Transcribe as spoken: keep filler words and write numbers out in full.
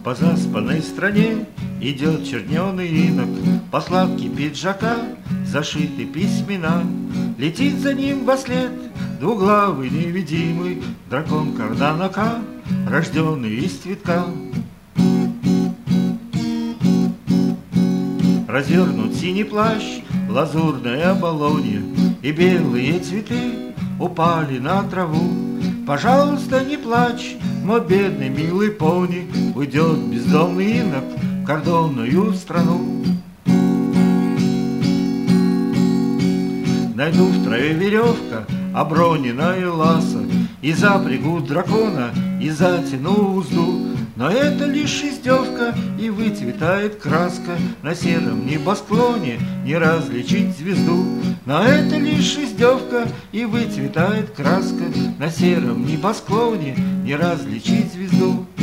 По заспанной стране идет черненый инок, по складке пиджака зашиты письмена. Летит за ним вослед двуглавый невидимый дракон Карнанака, рожденный из цветка. Развернут синий плащ, лазурное оболонье, и белые цветы упали на траву. Пожалуйста, не плачь, мой бедный милый пони, уйдет бездомный инок в кордонную страну. Найду в траве веревка, оброненная ласа, и запрягу дракона, и затяну узду. Но это лишь издевка, и выцветает краска, на сером небосклоне не различить звезду. Но это лишь издевка, и выцветает краска, на сером небосклоне не различить звезду.